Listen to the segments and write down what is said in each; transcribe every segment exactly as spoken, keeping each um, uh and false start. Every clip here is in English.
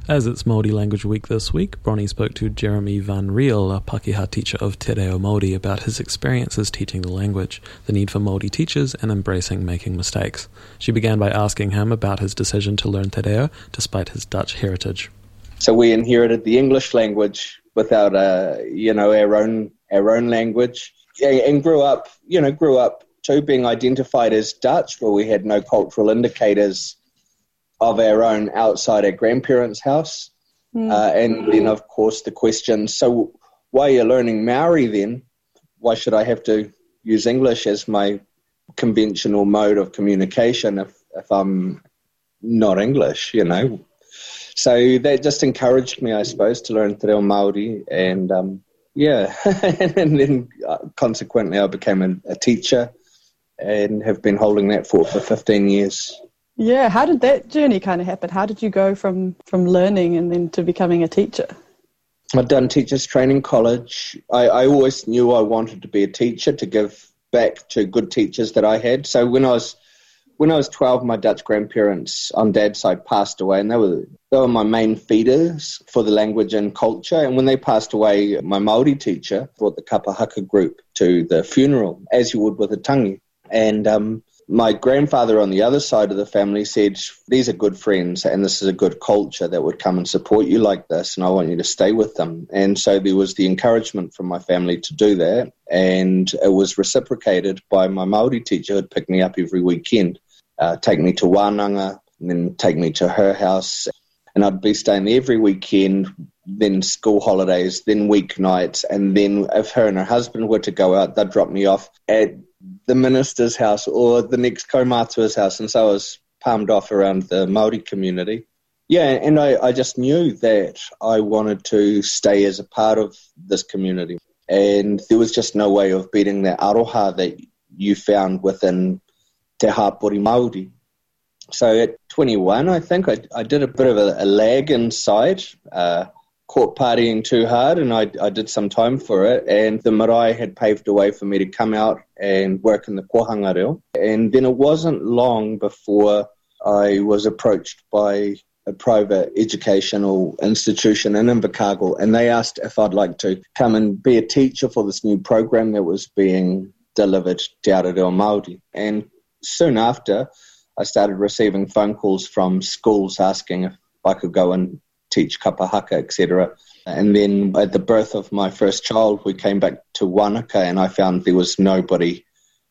As it's Māori Language Week this week, Bronnie spoke to Jeremy Van Riel, a Pakeha teacher of Te Reo Māori, about his experiences teaching the language, the need for Māori teachers, and embracing making mistakes. She began by asking him about his decision to learn Te Reo, despite his Dutch heritage. So we inherited the English language without, uh, you know, our own our own language, and grew up, you know, grew up too being identified as Dutch, where we had no cultural indicators of our own outside our grandparents' house. Mm. Uh, and then, of course, the question, so why are you learning Maori then? Why should I have to use English as my conventional mode of communication if, if I'm not English, you know? So that just encouraged me, I suppose, to learn Te Reo Māori. And, um, yeah, and then uh, consequently I became a, a teacher and have been holding that fort for fifteen years. Yeah, how did that journey kind of happen? How did you go from, from learning and then to becoming a teacher? I'd done teachers training college. I, I always knew I wanted to be a teacher, to give back to good teachers that I had. So when I was when I was twelve, my Dutch grandparents on Dad's side passed away, and they were they were my main feeders for the language and culture. And when they passed away, my Māori teacher brought the kapa haka group to the funeral, as you would with a tangi. And um, my grandfather on the other side of the family said, these are good friends and this is a good culture that would come and support you like this, and I want you to stay with them. And so there was the encouragement from my family to do that, and it was reciprocated by my Māori teacher who'd pick me up every weekend, uh, take me to Wānanga, and then take me to her house. And I'd be staying there every weekend, then school holidays, then weeknights, and then if her and her husband were to go out, they'd drop me off at the minister's house or the next kaumātua's house. And so I was palmed off around the Māori community. Yeah, and I, I just knew that I wanted to stay as a part of this community. And there was just no way of beating that aroha that you found within Te Hapori Māori. So at twenty-one, I think, I, I did a bit of a, a lag inside, uh, caught partying too hard, and I, I did some time for it, and the marae had paved the way for me to come out and work in the kohanga reo. And then it wasn't long before I was approached by a private educational institution in Invercargill, and they asked if I'd like to come and be a teacher for this new program that was being delivered Te Ara Reo Māori. And soon after, I started receiving phone calls from schools asking if I could go and teach kapa haka, et cetera. And then at the birth of my first child, we came back to Wanaka, and I found there was nobody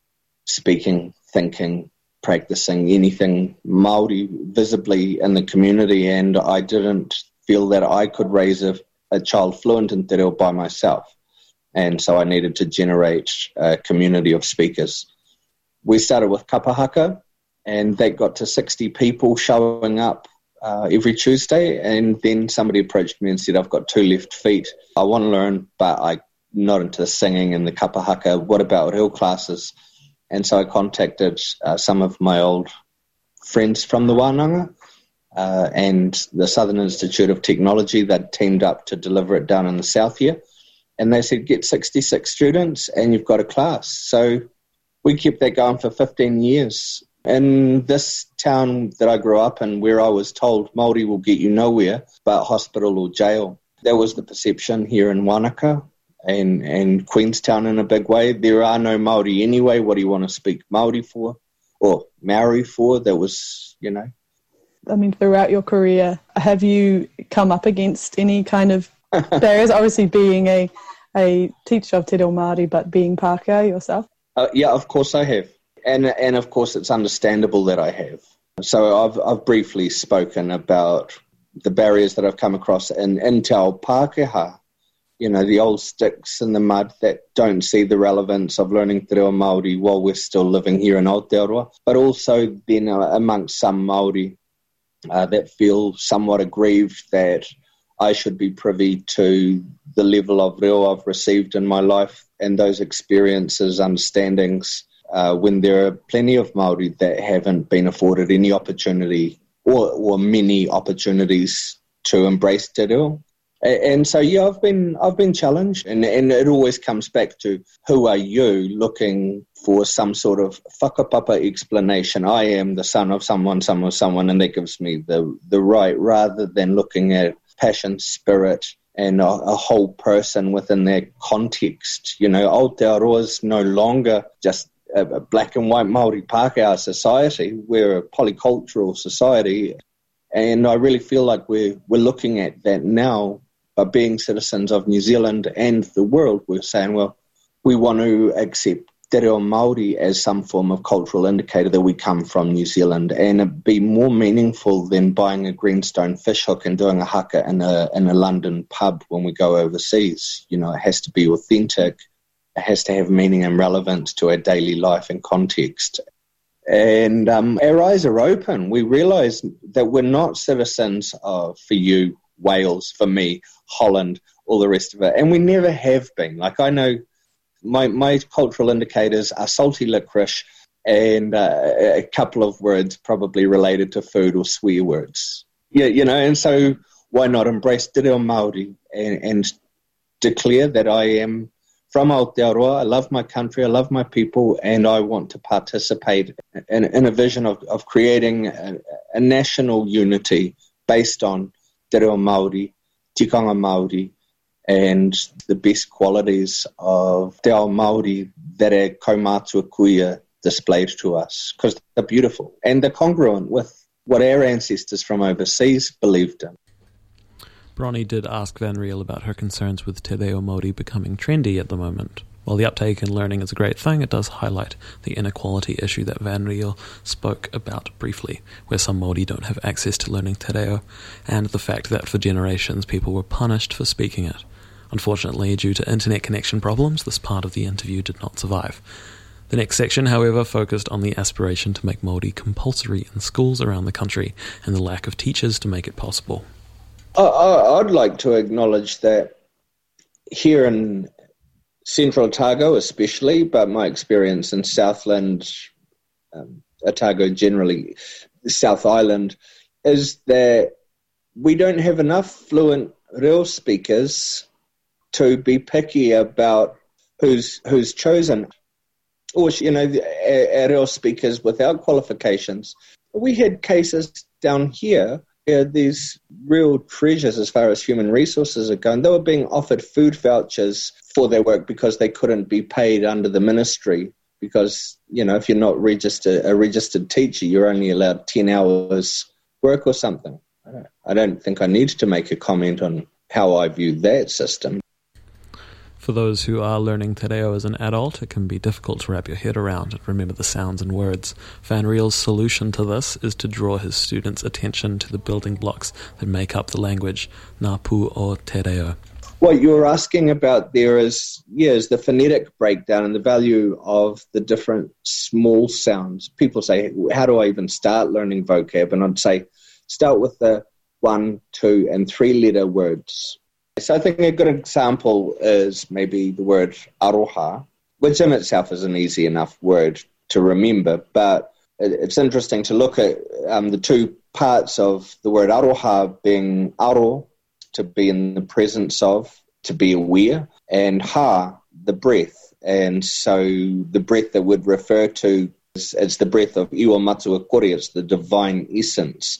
speaking, thinking, practicing anything Māori visibly in the community, and I didn't feel that I could raise a, a child fluent in te reo by myself. And so I needed to generate a community of speakers. We started with kapa haka, and that got to sixty people showing up Uh, every Tuesday, and then somebody approached me and said, I've got two left feet. I want to learn, but I'm not into singing and the kapa haka. What about reo classes? And so I contacted uh, some of my old friends from the Wānanga uh, and the Southern Institute of Technology that teamed up to deliver it down in the south here. And they said, get sixty-six students and you've got a class. So we kept that going for fifteen years. In this town that I grew up in, where I was told Māori will get you nowhere but hospital or jail. That was the perception here in Wanaka and, and Queenstown in a big way. There are no Māori anyway. What do you want to speak Māori for? Or Maori for? That was, you know. I mean, throughout your career, have you come up against any kind of barriers? Obviously being a, a teacher of Te Reo Māori, but being Pākehā yourself? Uh, yeah, of course I have. And and of course it's understandable that I have. So I've I've briefly spoken about the barriers that I've come across in, in Te Ao Pākehā, you know, the old sticks in the mud that don't see the relevance of learning Te Reo Māori while we're still living here in Aotearoa, but also then uh, amongst some Māori uh, that feel somewhat aggrieved that I should be privy to the level of reo I've received in my life and those experiences, understandings, Uh, when there are plenty of Māori that haven't been afforded any opportunity or, or many opportunities to embrace te reo. And so, yeah, I've been I've been challenged, and, and it always comes back to who are you looking for some sort of whakapapa explanation. I am the son of someone, someone, someone, and that gives me the, the right, rather than looking at passion, spirit, and a, a whole person within their context. You know, Aotearoa is no longer just a, a black and white Māori Pākehā society. We're a polycultural society, and I really feel like we're, we're looking at that now. But being citizens of New Zealand and the world, we're saying, well, we want to accept Te Reo Māori as some form of cultural indicator that we come from New Zealand, and it'd be more meaningful than buying a greenstone fishhook and doing a haka in a in a London pub when we go overseas. You know, it has to be authentic. It has to have meaning and relevance to our daily life and context. And um, our eyes are open. We realise that we're not citizens of, for you, Wales, for me, Holland, all the rest of it. And we never have been. Like, I know my my cultural indicators are salty licorice and uh, a couple of words probably related to food or swear words. Yeah, you know, and so why not embrace Te Reo Māori and, and declare that I am from Aotearoa, I love my country, I love my people, and I want to participate in, in a vision of, of creating a, a national unity based on Te Reo Māori, Tikanga Māori, and the best qualities of Te Ao Māori that are kaumātua kuia displayed to us, because they're beautiful and they're congruent with what our ancestors from overseas believed in. Bronnie did ask Van Riel about her concerns with Te Reo Māori becoming trendy at the moment. While the uptake in learning is a great thing, it does highlight the inequality issue that Van Riel spoke about briefly, where some Māori don't have access to learning Te Reo, and the fact that for generations people were punished for speaking it. Unfortunately, due to internet connection problems, this part of the interview did not survive. The next section, however, focused on the aspiration to make Māori compulsory in schools around the country and the lack of teachers to make it possible. I, I'd like to acknowledge that here in Central Otago especially, but my experience in Southland, um, Otago generally, South Island, is that we don't have enough fluent reo speakers to be picky about who's who's chosen. Or, you know, our, our reo speakers without qualifications. We had cases down here where these real treasures as far as human resources are going. They were being offered food vouchers for their work because they couldn't be paid under the ministry, because, you know, if you're not registered a registered teacher, you're only allowed ten hours work or something. I don't, I don't think I need to make a comment on how I view that system. For those who are learning Te Reo as an adult, it can be difficult to wrap your head around and remember the sounds and words. Van Riel's solution to this is to draw his students' attention to the building blocks that make up the language, Ngā Pū o Te Reo. What you're asking about there is, yeah, is the phonetic breakdown and the value of the different small sounds. People say, how do I even start learning vocab? And I'd say, start with the one, two, and three-letter words. So I think a good example is maybe the word aroha, which in itself is an easy enough word to remember, but it's interesting to look at um, the two parts of the word aroha being aro, to be in the presence of, to be aware, and ha, the breath. And so the breath that would refer to, is, it's the breath of iwa matua kore, it's the divine essence.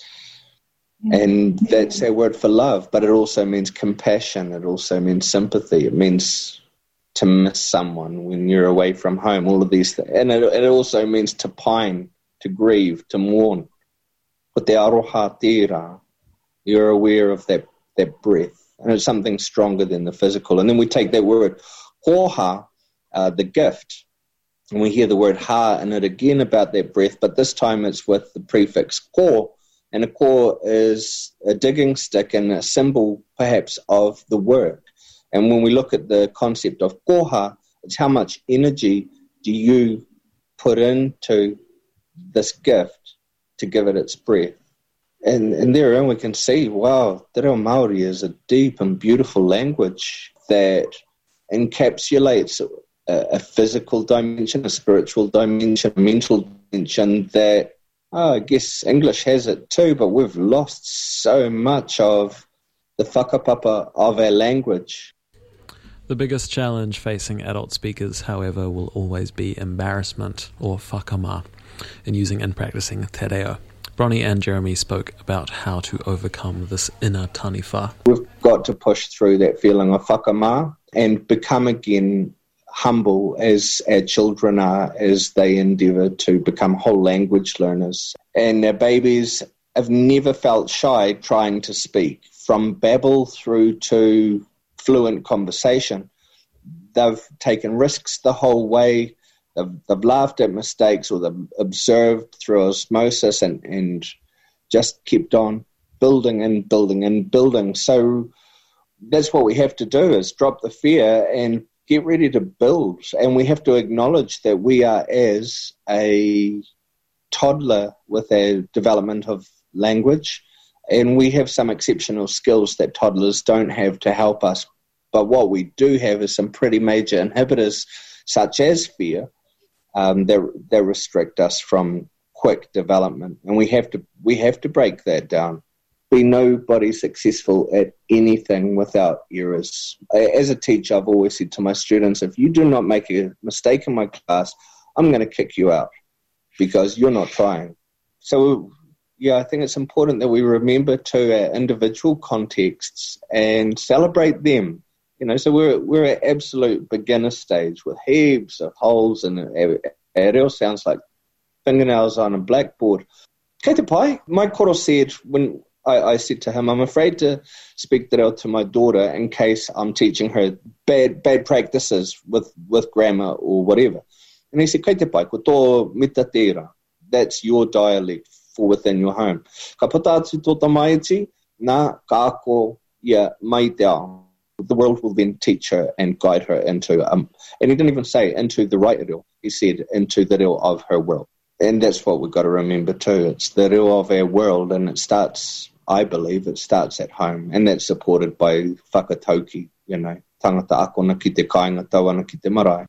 And that's our word for love, but it also means compassion. It also means sympathy. It means to miss someone when you're away from home, all of these things. And it, it also means to pine, to grieve, to mourn. But te aroha tira, you're aware of that, that breath. And it's something stronger than the physical. And then we take that word, hoha, uh, the gift, and we hear the word ha in it again about that breath, but this time it's with the prefix ko. And a ko is a digging stick and a symbol, perhaps, of the work. And when we look at the concept of koha, it's how much energy do you put into this gift to give it its breath. And, and therein we can see, wow, Te Reo Māori is a deep and beautiful language that encapsulates a, a physical dimension, a spiritual dimension, a mental dimension that, oh, I guess English has it too, but we've lost so much of the whakapapa of our language. The biggest challenge facing adult speakers, however, will always be embarrassment, or whakama, in using and practicing te reo. Bronnie and Jeremy spoke about how to overcome this inner taniwha. We've got to push through that feeling of whakama and become again humble as our children are as they endeavour to become whole language learners. And our babies have never felt shy trying to speak. From babble through to fluent conversation, they've taken risks the whole way. They've, they've laughed at mistakes, or they've observed through osmosis and, and just kept on building and building and building. So that's what we have to do, is drop the fear and get ready to build. And we have to acknowledge that we are as a toddler with our development of language, and we have some exceptional skills that toddlers don't have to help us. But what we do have is some pretty major inhibitors, such as fear, um, that, that restrict us from quick development. And we have to we have to break that down. Be nobody successful at anything without errors. As a teacher, I've always said to my students, if you do not make a mistake in my class, I'm going to kick you out because you're not trying. So, yeah, I think it's important that we remember to our individual contexts and celebrate them. You know, so we're we're at absolute beginner stage with heaps of holes, and it all sounds like fingernails on a blackboard. Kei te pai, my koro said when I, I said to him, I'm afraid to speak te reo to my daughter in case I'm teaching her bad bad practices with, with grammar or whatever. And he said, kei te pai, ko tō mita tera, that's your dialect for within your home. Ka pata atu tō tamaiti, nā ka ako ia mai te ao. The world will then teach her and guide her into, um, and he didn't even say into the right reo, he said into the reo of her world. And that's what we've got to remember too. It's the reo of our world, and it starts, I believe, it starts at home, and that's supported by whakatauki, you know, tangata akona ki te kāinga tauana ki te marae.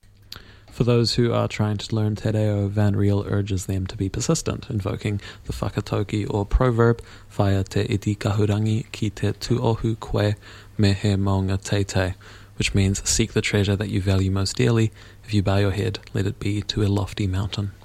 For those who are trying to learn te reo, Van Riel urges them to be persistent, invoking the whakatauki or proverb, whaia te iti kahurangi ki te tuohu koe me he maunga teitei, which means seek the treasure that you value most dearly. If you bow your head, let it be to a lofty mountain.